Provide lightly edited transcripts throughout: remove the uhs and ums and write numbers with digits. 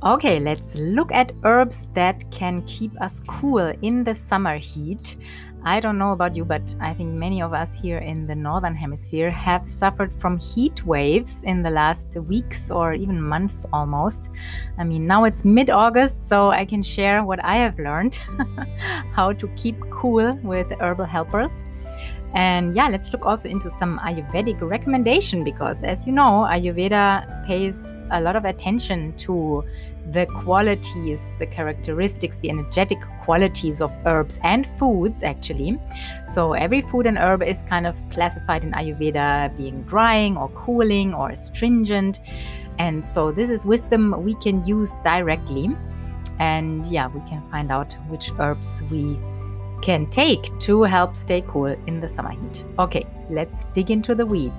Okay, let's look at herbs that can keep us cool in the summer heat. I don't know about you, but I think many of us here in the Northern Hemisphere have suffered from heat waves in the last weeks or even months almost. I mean, now it's mid-August, so I can share what I have learned, how to keep cool with herbal helpers. And yeah, let's look also into some Ayurvedic recommendation because, as you know, Ayurveda pays a lot of attention to the qualities, the characteristics, the energetic qualities of herbs and foods, actually. So every food and herb is kind of classified in Ayurveda being drying or cooling or astringent. And so this is wisdom we can use directly. And yeah, we can find out which herbs we can take to help stay cool in the summer heat. Okay, let's dig into the weeds.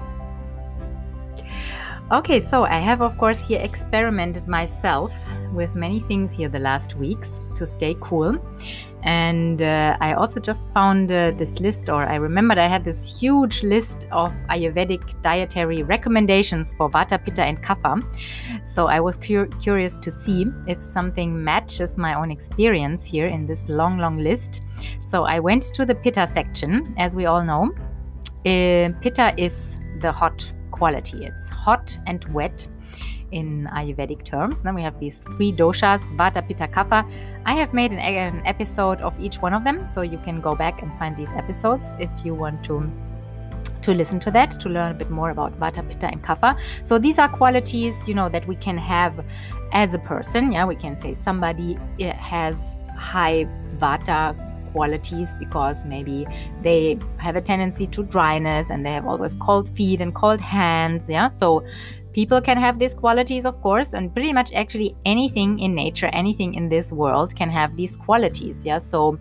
Okay, so I have, of course, here experimented myself with many things here the last weeks to stay cool. And I also just found this list, or I remembered I had this huge list of Ayurvedic dietary recommendations for Vata, Pitta and Kapha. So I was curious to see if something matches my own experience here in this long list. So I went to the Pitta section. As we all know, Pitta is the hot quality. It's hot and wet in Ayurvedic terms. Then we have these three doshas, Vata, Pitta, Kapha. I have made an episode of each one of them, so you can go back and find these episodes if you want to listen to that, to learn a bit more about Vata, Pitta and Kapha. So these are qualities, that we can have as a person. Yeah, we can say somebody has high Vata qualities because maybe they have a tendency to dryness and they have always cold feet and cold hands. Yeah, so people can have these qualities, of course, and pretty much actually anything in nature, anything in this world can have these qualities. Yeah, so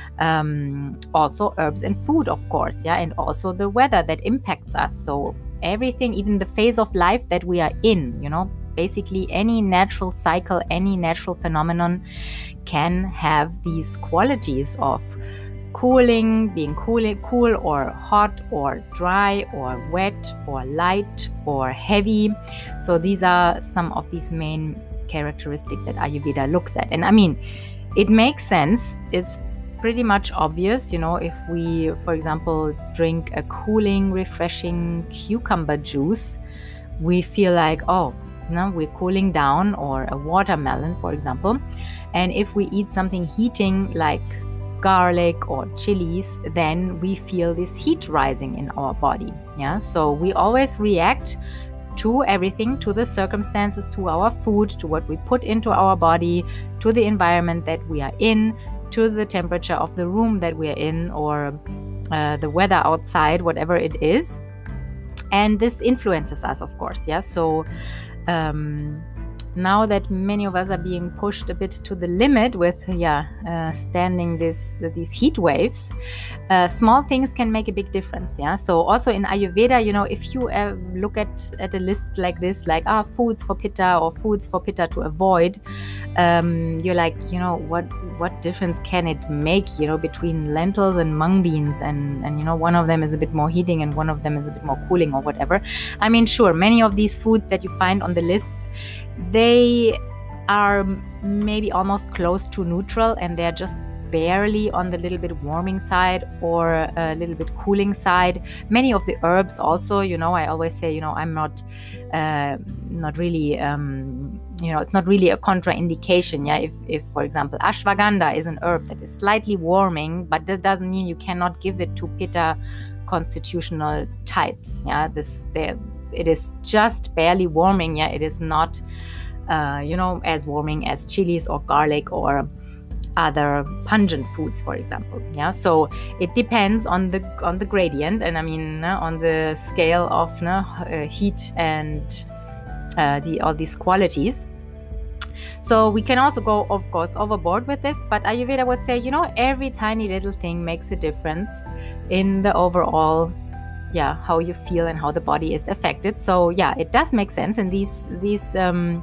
also herbs and food, of course. Yeah, and also the weather that impacts us. So everything, even the phase of life that we are in, basically any natural cycle, any natural phenomenon can have these qualities of cooling, being cool or hot or dry or wet or light or heavy. So these are some of these main characteristics that Ayurveda looks at. And I mean, it makes sense. It's pretty much obvious, if we, for example, drink a cooling, refreshing cucumber juice, we feel like, we're cooling down, or a watermelon, for example. And if we eat something heating like garlic or chilies, then we feel this heat rising in our body. Yeah, so we always react to everything, to the circumstances, to our food, to what we put into our body, to the environment that we are in, to the temperature of the room that we are in, or the weather outside, whatever it is. And this influences us, of course. Yeah, so now that many of us are being pushed a bit to the limit with standing these heat waves, small things can make a big difference. Yeah, so also in Ayurveda, if you look at a list like this, like foods for Pitta or foods for Pitta to avoid, you're like, what difference can it make, between lentils and mung beans, and one of them is a bit more heating and one of them is a bit more cooling or whatever. I mean, sure, many of these foods that you find on the lists, they are maybe almost close to neutral, and they're just barely on the little bit warming side or a little bit cooling side. Many of the herbs also, I always say, I'm not really, it's not really a contraindication. Yeah, if for example, ashwagandha is an herb that is slightly warming, but that doesn't mean you cannot give it to Pitta constitutional types. Yeah, it is just barely warming. Yeah, it is not, as warming as chilies or garlic or other pungent foods, for example. Yeah, so it depends on the gradient, and I mean on the scale of heat and all these qualities. So we can also go, of course, overboard with this, but Ayurveda would say, every tiny little thing makes a difference in the overall, how you feel and how the body is affected. So it does make sense. And these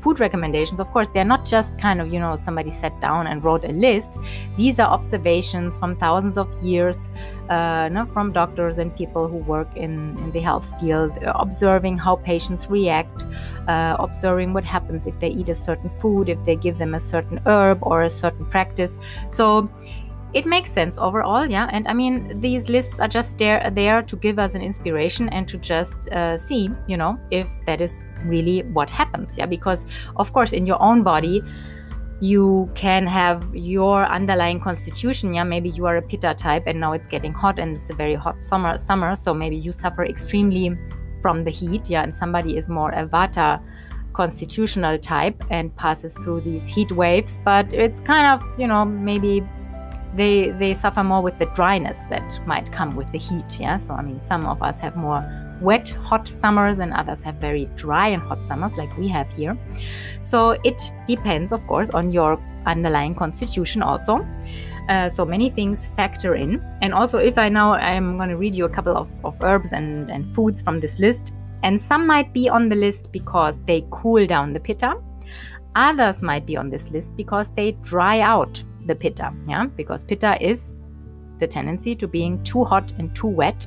food recommendations, of course, they're not just kind of, somebody sat down and wrote a list. These are observations from thousands of years, from doctors and people who work in the health field, observing how patients react, observing what happens if they eat a certain food, if they give them a certain herb or a certain practice. So it makes sense overall, yeah. And I mean, these lists are just there to give us an inspiration and to just see, if that is really what happens, yeah. Because of course, in your own body, you can have your underlying constitution, yeah. Maybe you are a Pitta type, and now it's getting hot, and it's a very hot summer. So maybe you suffer extremely from the heat, yeah. And somebody is more a Vata constitutional type and passes through these heat waves, but it's kind of, maybe they suffer more with the dryness that might come with the heat, yeah. So I mean, some of us have more wet, hot summers, and others have very dry and hot summers like we have here. So it depends, of course, on your underlying constitution also. So many things factor in. And also, if I'm going to read you a couple of herbs and foods from this list, and some might be on the list because they cool down the Pitta. Others might be on this list because they dry out the Pitta, yeah, because Pitta is the tendency to being too hot and too wet.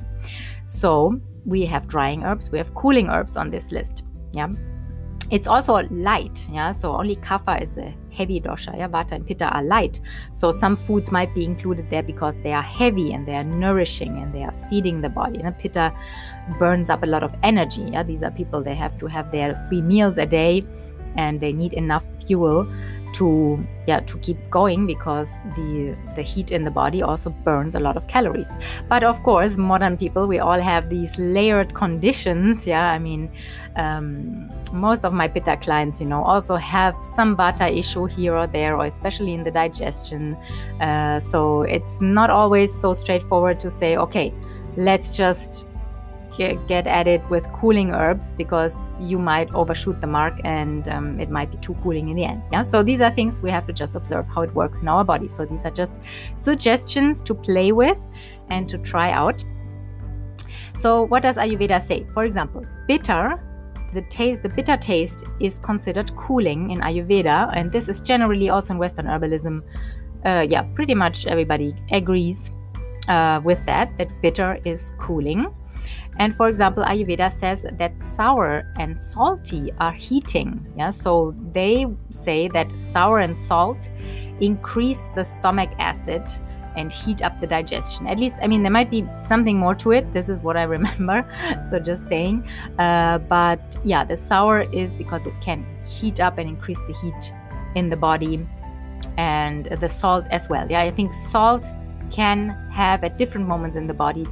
So we have drying herbs, we have cooling herbs on this list, yeah. It's also light, yeah, so only Kapha is a heavy dosha, yeah. Vata and Pitta are light, so some foods might be included there because they are heavy and they are nourishing and they are feeding the body. And Pitta burns up a lot of energy, yeah. These are people, they have to have their 3 meals a day and they need enough fuel to keep going, because the heat in the body also burns a lot of calories. But of course, modern people, we all have these layered conditions, yeah. I mean, most of my Pitta clients, also have some Vata issue here or there, or especially in the digestion. So it's not always so straightforward to say, okay, let's just get at it with cooling herbs, because you might overshoot the mark and it might be too cooling in the end, yeah. So these are things we have to just observe how it works in our body. So these are just suggestions to play with and to try out. So what does Ayurveda say? For example, bitter, the bitter taste is considered cooling in Ayurveda, and this is generally also in Western herbalism. Pretty much everybody agrees with that bitter is cooling. And for example, Ayurveda says that sour and salty are heating. Yeah, so they say that sour and salt increase the stomach acid and heat up the digestion. At least, I mean, there might be something more to it. This is what I remember. So just saying. But yeah, the sour is because it can heat up and increase the heat in the body, and the salt as well. Yeah, I think salt can have at different moments in the body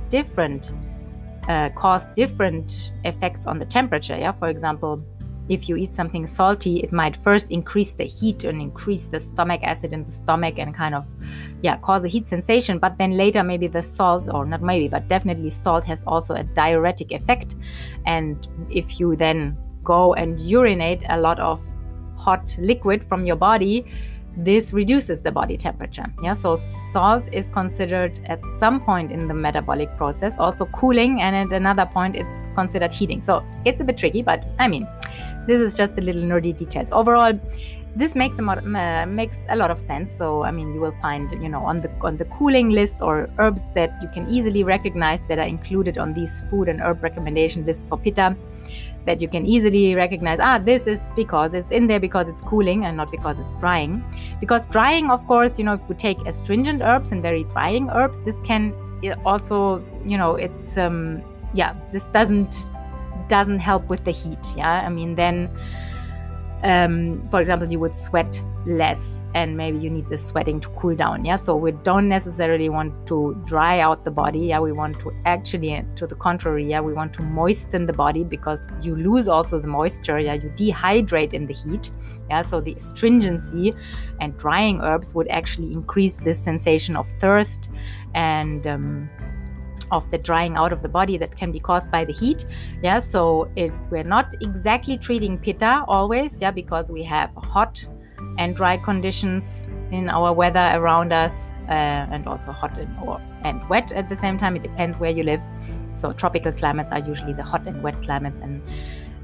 cause different effects on the temperature. Yeah, for example, if you eat something salty, it might first increase the heat and increase the stomach acid in the stomach and kind of cause a heat sensation. But then later, maybe the salt, or not maybe, but definitely salt has also a diuretic effect. And if you then go and urinate a lot of hot liquid from your body, this reduces the body temperature. Yeah, so salt is considered at some point in the metabolic process also cooling, and at another point it's considered heating. So it's a bit tricky, but I mean, this is just a little nerdy details. Overall, this makes a lot of sense. So I mean, you will find, on the cooling list, or herbs that you can easily recognize that are included on these food and herb recommendation lists for Pitta, that you can easily recognize, this is because it's in there because it's cooling and not because it's drying. Because drying, of course, if we take astringent herbs and very drying herbs, this can also, it's this doesn't help with the heat. Yeah, I mean, then for example, you would sweat less, and maybe you need the sweating to cool down. Yeah, so we don't necessarily want to dry out the body. Yeah, we want to actually, to the contrary, we want to moisten the body, because you lose also the moisture. Yeah, you dehydrate in the heat. Yeah, so the astringency and drying herbs would actually increase this sensation of thirst and of the drying out of the body that can be caused by the heat. Yeah, so we're not exactly treating Pitta always, because we have hot and dry conditions in our weather around us, and also hot and wet at the same time. It depends where you live. So tropical climates are usually the hot and wet climates, and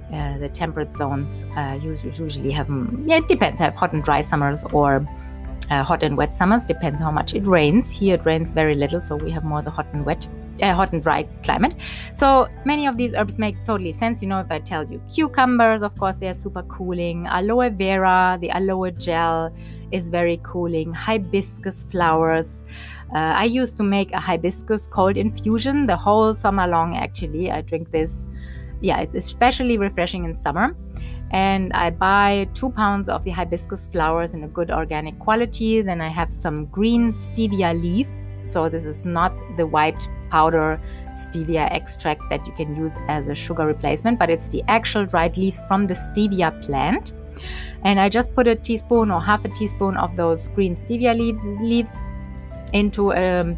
the temperate zones usually have, it depends, have hot and dry summers or hot and wet summers, depends how much it rains. Here it rains very little, so we have more the hot and dry climate. So many of these herbs make totally sense. If I tell you cucumbers, of course, they are super cooling. Aloe vera, the aloe gel is very cooling. Hibiscus flowers. I used to make a hibiscus cold infusion the whole summer long, actually. I drink this. Yeah, it's especially refreshing in summer. And I buy 2 pounds of the hibiscus flowers in a good organic quality. Then I have some green stevia leaf. So this is not the white powder stevia extract that you can use as a sugar replacement, but it's the actual dried leaves from the stevia plant. And I just put a teaspoon or half a teaspoon of those green stevia leaves into a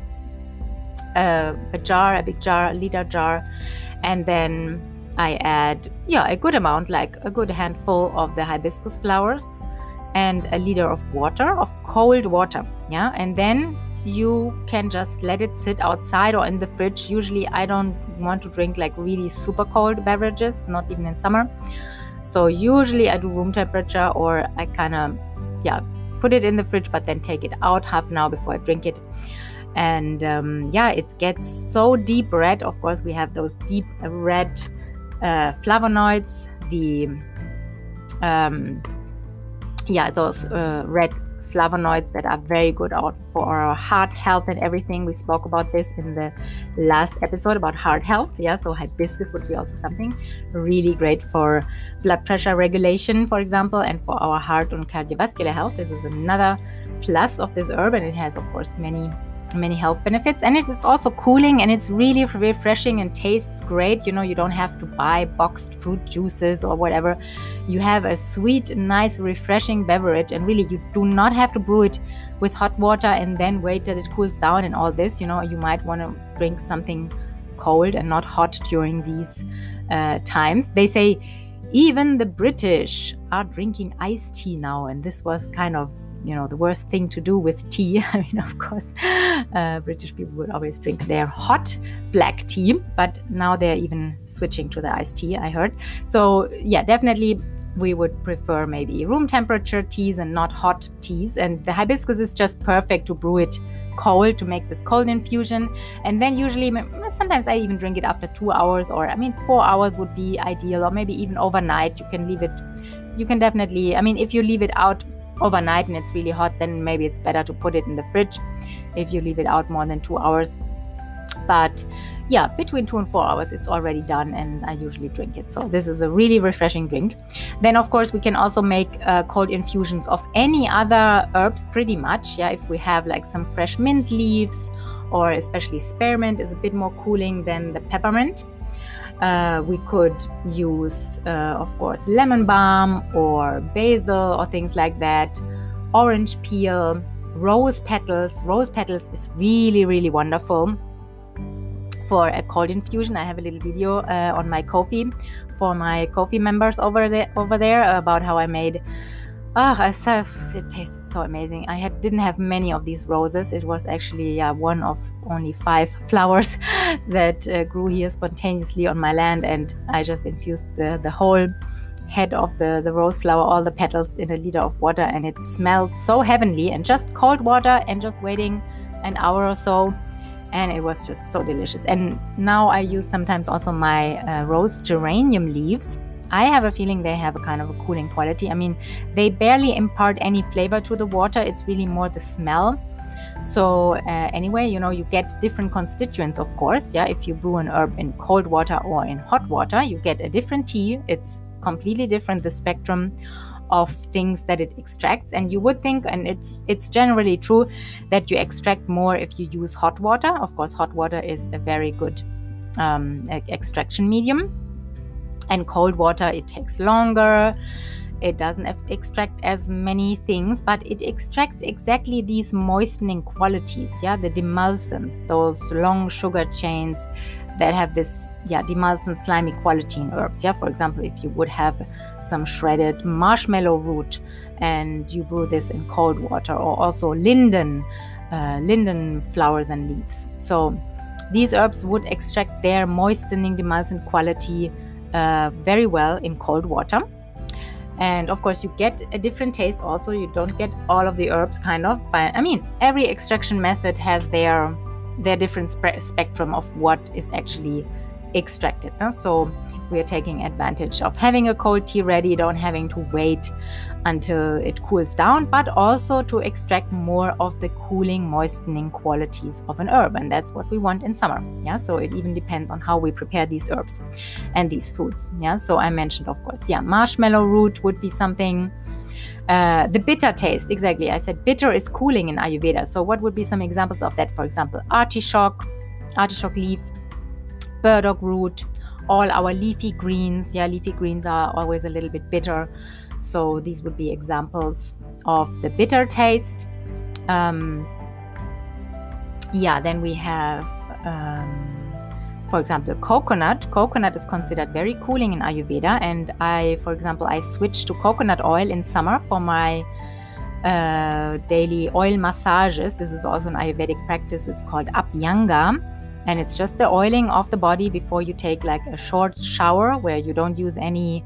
jar, a big jar, a liter jar, and then I add a good amount, like a good handful of the hibiscus flowers and a liter of water, of cold water, and then you can just let it sit outside or in the fridge. Usually I don't want to drink like really super cold beverages, not even in summer, so usually I do room temperature, or I kind of put it in the fridge but then take it out half an hour before I drink it. And it gets so deep red. Of course, we have those deep red flavonoids, those red flavonoids that are very good out for our heart health and everything. We spoke about this in the last episode about heart health. So hibiscus would be also something really great for blood pressure regulation, for example, and for our heart and cardiovascular health. This is another plus of this herb, and it has, of course, many health benefits, and it is also cooling, and it's really refreshing and tastes great. You don't have to buy boxed fruit juices or whatever. You have a sweet, nice, refreshing beverage, and really you do not have to brew it with hot water and then wait till it cools down and all this. You might want to drink something cold and not hot during these times. They say even the British are drinking iced tea now, and this was kind of the worst thing to do with tea. Of course, British people would always drink their hot black tea, but now they're even switching to the iced tea, I heard. So definitely we would prefer maybe room temperature teas and not hot teas. And the hibiscus is just perfect to brew it cold, to make this cold infusion. And then usually, sometimes I even drink it after 2 hours, or 4 hours would be ideal, or maybe even overnight. You can leave it, if you leave it out overnight and it's really hot, then maybe it's better to put it in the fridge if you leave it out more than 2 hours. But between 2 and 4 hours it's already done, and I usually drink it. So this is a really refreshing drink. Then of course we can also make cold infusions of any other herbs pretty much. If we have like some fresh mint leaves, or especially spearmint is a bit more cooling than the peppermint. We could use, of course, lemon balm or basil or things like that. Orange peel, rose petals. Rose petals is really, really wonderful for a cold infusion. I have a little video on my Ko-fi for my Ko-fi members over there about how I made. It tasted so amazing. I didn't have many of these roses. It was actually one of only 5 flowers that grew here spontaneously on my land, and I just infused the whole head of the rose flower, all the petals, in a liter of water, and it smelled so heavenly. And just cold water and just waiting an hour or so, and it was just so delicious. And now I use sometimes also my rose geranium leaves. I have a feeling they have a kind of a cooling quality. They barely impart any flavor to the water. It's really more the smell. So anyway, you get different constituents, of course. If you brew an herb in cold water or in hot water, you get a different tea. It's completely different, the spectrum of things that it extracts. And you would think, and it's generally true, that you extract more if you use hot water. Of course, hot water is a very good extraction medium. And cold water, it takes longer. It doesn't extract as many things, but it extracts exactly these moistening qualities, the demulcents, those long sugar chains that have this demulcent, slimy quality in herbs. For example, if you would have some shredded marshmallow root and you brew this in cold water, or also linden flowers and leaves. So these herbs would extract their moistening, demulcent quality very well in cold water. And of course, you get a different taste also. You don't get all of the herbs kind of, but I mean, every extraction method has their different spectrum of what is actually extracted. So we are taking advantage of having a cold tea ready, don't having to wait until it cools down, but also to extract more of the cooling, moistening qualities of an herb. And that's what we want in summer. Yeah, so it even depends on how we prepare these herbs and these foods. Yeah, so I mentioned, of course, marshmallow root would be something. The bitter taste, exactly. I said bitter is cooling in Ayurveda. So what would be some examples of that? For example, artichoke leaf, burdock root, all our leafy greens. Yeah, leafy greens are always a little bit bitter. So these would be examples of the bitter taste. Then we have, for example, coconut. Coconut is considered very cooling in Ayurveda. And I switched to coconut oil in summer for my daily oil massages. This is also an Ayurvedic practice. It's called Abhyanga. And it's just the oiling of the body before you take like a short shower where you don't use any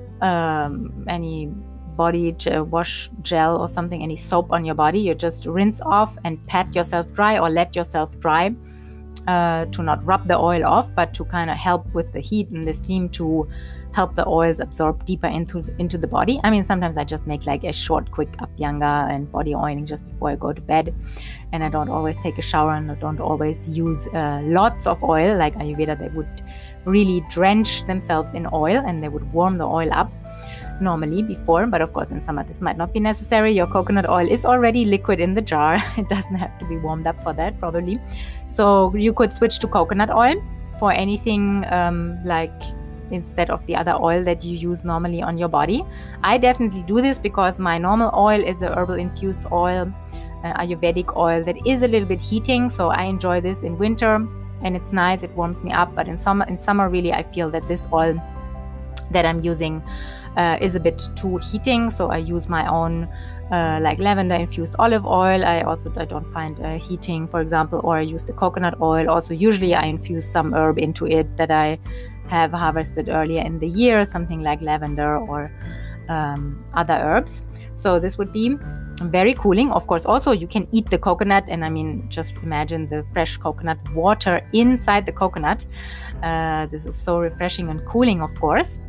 body wash gel or something, any soap on your body. You just rinse off and pat yourself dry or let yourself dry, to not rub the oil off, but to kind of help with the heat and the steam to help the oils absorb deeper into the body. I mean, sometimes I just make like a short, quick Abhyanga and body oiling just before I go to bed. And I don't always take a shower, and I don't always use lots of oil. Like Ayurveda, they would really drench themselves in oil and they would warm the oil up normally before. But of course, in summer, this might not be necessary. Your coconut oil is already liquid in the jar. It doesn't have to be warmed up for that, probably. So you could switch to coconut oil for anything instead of the other oil that you use normally on your body. I definitely do this because my normal oil is a herbal infused oil, Ayurvedic oil that is a little bit heating. So I enjoy this in winter and it's nice, it warms me up. But in summer really, I feel that this oil that I'm using is a bit too heating. So I use my own like lavender infused olive oil. I don't find heating, for example, or I use the coconut oil. Also, usually I infuse some herb into it that I have harvested earlier in the year, something like lavender or other herbs. So this would be very cooling. Of course, also you can eat the coconut, and I mean, just imagine the fresh coconut water inside the coconut. This is so refreshing and cooling, of course.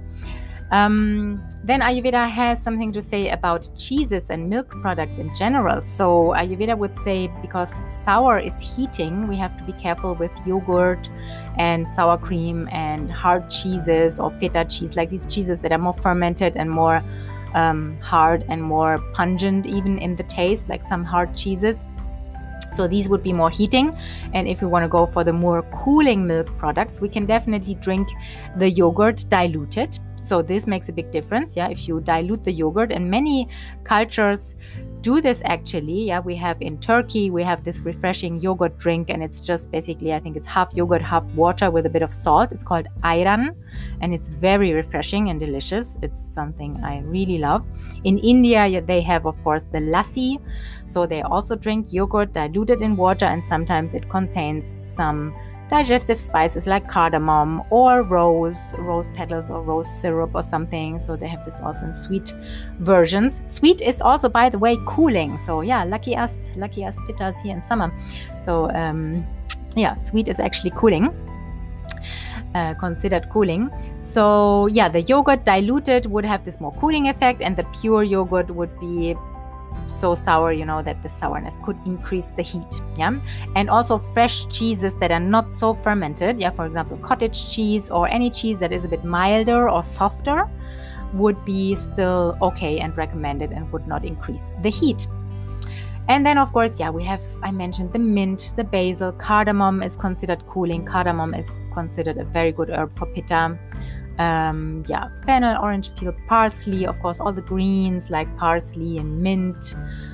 Then Ayurveda has something to say about cheeses and milk products in general. So Ayurveda would say, because sour is heating, we have to be careful with yogurt and sour cream and hard cheeses or feta cheese, like these cheeses that are more fermented and more hard and more pungent even in the taste, like some hard cheeses. So these would be more heating. And if we want to go for the more cooling milk products, we can definitely drink the yogurt diluted. So this makes a big difference, if you dilute the yogurt. And many cultures do this actually. We have in Turkey, we have this refreshing yogurt drink, and it's just basically, I think it's half yogurt, half water with a bit of salt. It's called ayran, and it's very refreshing and delicious. It's something I really love. In India, they have, of course, the lassi. So they also drink yogurt diluted in water, and sometimes it contains some digestive spices like cardamom or rose petals or rose syrup or something. So they have this also in sweet versions. Sweet is also, by the way, cooling. So lucky us pittas here in summer. So sweet is actually cooling, considered cooling. So the yogurt diluted would have this more cooling effect, and the pure yogurt would be so sour, that the sourness could increase the heat. And also fresh cheeses that are not so fermented, for example, cottage cheese or any cheese that is a bit milder or softer would be still okay and recommended and would not increase the heat. And then, of course, I mentioned the mint, the basil. Cardamom is considered cooling. Cardamom is considered a very good herb for pitta. Fennel, orange peel, parsley, of course, all the greens like parsley and mint,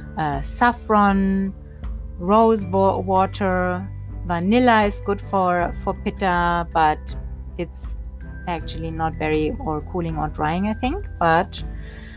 saffron, rose water, vanilla is good for pitta, but it's actually not very or cooling or drying, I think. But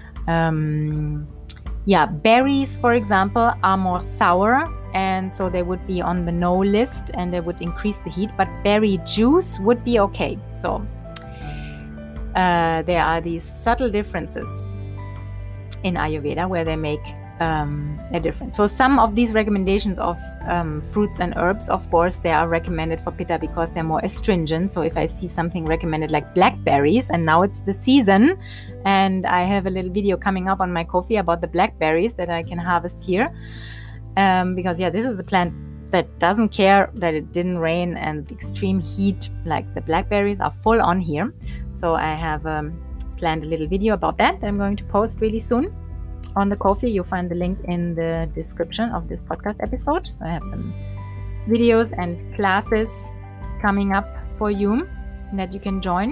berries, for example, are more sour, and so they would be on the no list and they would increase the heat, but berry juice would be okay. So there are these subtle differences in Ayurveda where they make a difference. So some of these recommendations of fruits and herbs, of course, they are recommended for Pitta because they're more astringent. So if I see something recommended like blackberries, and now it's the season, and I have a little video coming up on my Ko-fi about the blackberries that I can harvest here, because this is a plant that doesn't care that it didn't rain and the extreme heat, like the blackberries are full on here. So I have planned a little video about that I'm going to post really soon on the Ko-fi. You'll find the link in the description of this podcast episode. So I have some videos and classes coming up for you that you can join.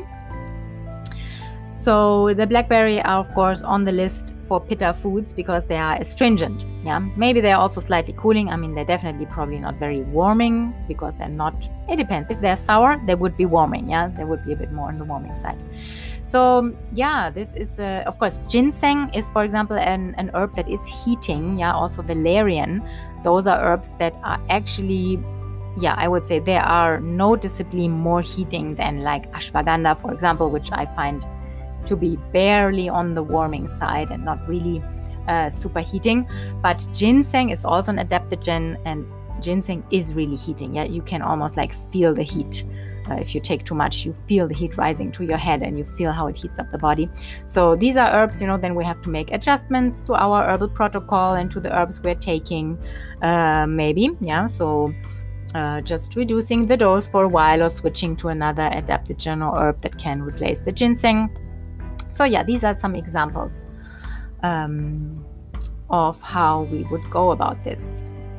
So the blackberry are of course on the list for Pitta foods because they are astringent. Maybe they're also slightly cooling. I mean, they're definitely probably not very warming because they're not, it depends. If they're sour, they would be warming. They would be a bit more on the warming side. So this is of course ginseng is, for example, an herb that is heating. Also valerian. Those are herbs that are actually, I would say they are noticeably more heating than like ashwagandha, for example, which I find to be barely on the warming side and not really super heating. But ginseng is also an adaptogen, and ginseng is really heating. You can almost like feel the heat. If you take too much, you feel the heat rising to your head and you feel how it heats up the body. So these are herbs, then we have to make adjustments to our herbal protocol and to the herbs we're taking, maybe. So just reducing the dose for a while or switching to another adaptogen or herb that can replace the ginseng. So these are some examples of how we would go about this.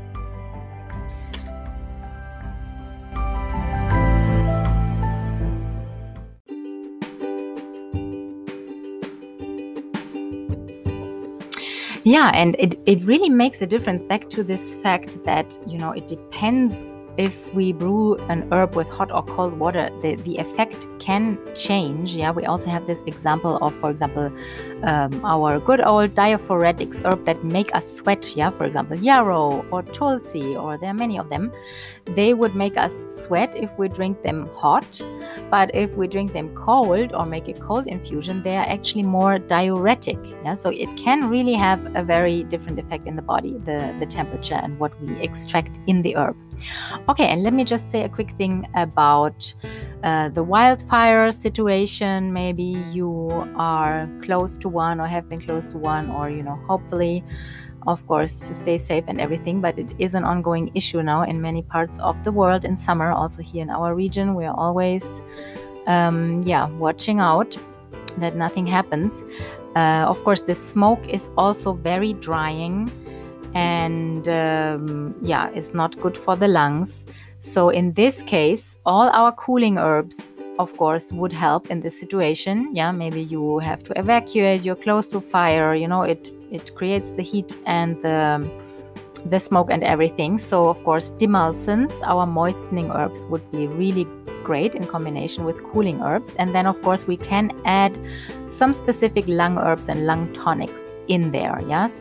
And it really makes a difference, back to this fact that, it depends if we brew an herb with hot or cold water, the effect can change. We also have this example of, for example, our good old diaphoretics herb that make us sweat. For example, yarrow or tulsi, or there are many of them. They would make us sweat if we drink them hot, but if we drink them cold or make a cold infusion, they are actually more diuretic. So it can really have a very different effect in the body, the temperature and what we extract in the herb. Okay, and let me just say a quick thing about the wildfire situation. Maybe you are close to one or have been close to one, or hopefully, of course, to stay safe and everything. But it is an ongoing issue now in many parts of the world. In summer, also here in our region, we are always watching out that nothing happens. Of course, the smoke is also very drying, and it's not good for the lungs. So in this case, all our cooling herbs, of course, would help in this situation. Maybe you have to evacuate, you're close to fire, it creates the heat and the smoke and everything. So of course, demulcents, our moistening herbs, would be really great in combination with cooling herbs. And then of course we can add some specific lung herbs and lung tonics in there.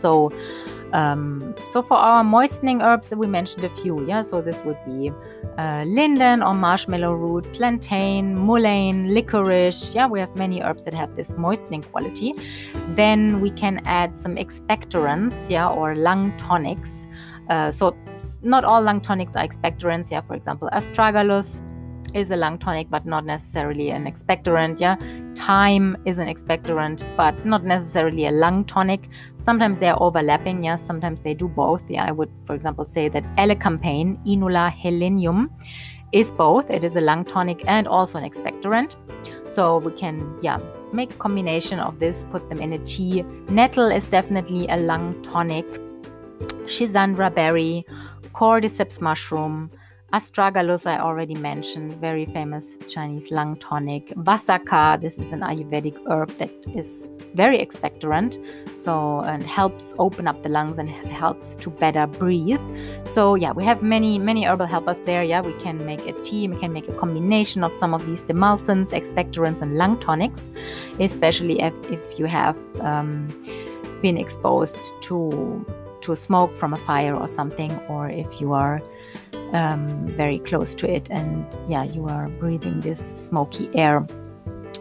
So for our moistening herbs, we mentioned a few. So this would be linden or marshmallow root, plantain, mullein, licorice. We have many herbs that have this moistening quality. Then we can add some expectorants, or lung tonics. So not all lung tonics are expectorants. For example, astragalus is a lung tonic, but not necessarily an expectorant. Thyme is an expectorant, but not necessarily a lung tonic. Sometimes they are overlapping. Sometimes they do both. I would, for example, say that elecampane, Inula helenium, is both. It is a lung tonic and also an expectorant. So we can, make a combination of this, put them in a tea. Nettle is definitely a lung tonic. Schisandra berry, cordyceps mushroom, astragalus I already mentioned, very famous Chinese lung tonic. Vasaka, this is an Ayurvedic herb that is very expectorant, and helps open up the lungs and helps to better breathe. So we have many herbal helpers there. We can make a tea, we can make a combination of some of these demulcents, expectorants and lung tonics, especially if you have been exposed to smoke from a fire or something, or if you are very close to it and you are breathing this smoky air.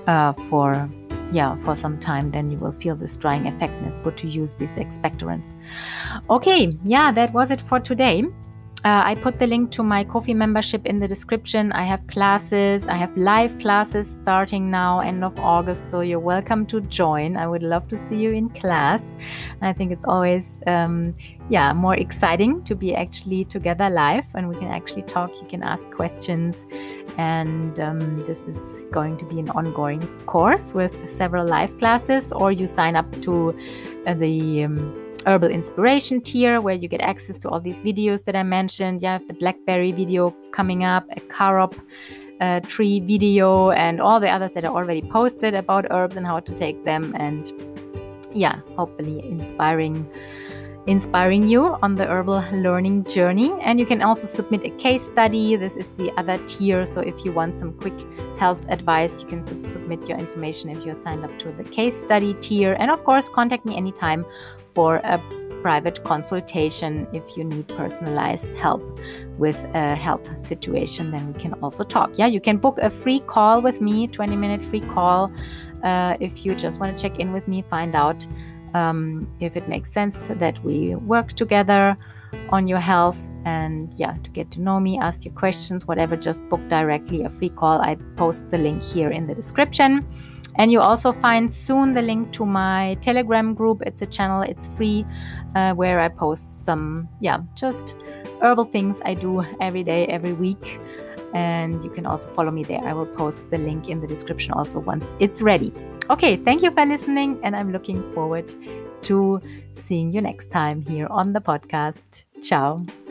for some time, then you will feel this drying effect, and it's good to use these expectorants. Okay, that was it for today. I put the link to my Ko-fi membership in the description. I have classes. I have live classes starting now, end of August. So you're welcome to join. I would love to see you in class. And I think it's always, more exciting to be actually together live, and we can actually talk. You can ask questions. And this is going to be an ongoing course with several live classes, or you sign up to the Herbal Inspiration tier, where you get access to all these videos that I mentioned. You have the blackberry video coming up, a carob tree video, and all the others that are already posted about herbs and how to take them, and hopefully inspiring you on the herbal learning journey. And you can also submit a case study. This is the other tier. So if you want some quick health advice, you can submit your information if you're signed up to the case study tier. And of course, contact me anytime for a private consultation if you need personalized help with a health situation. Then we can also talk. You can book a free call with me, 20-minute free call, if you just want to check in with me, find out if it makes sense that we work together on your health, and to get to know me, ask your questions, whatever. Just book directly a free call. I post the link here in the description. And you also find soon the link to my Telegram group. It's a channel, it's free, where I post some, just herbal things I do every day, every week. And you can also follow me there. I will post the link in the description also once it's ready. Okay, thank you for listening, and I'm looking forward to seeing you next time here on the podcast. Ciao.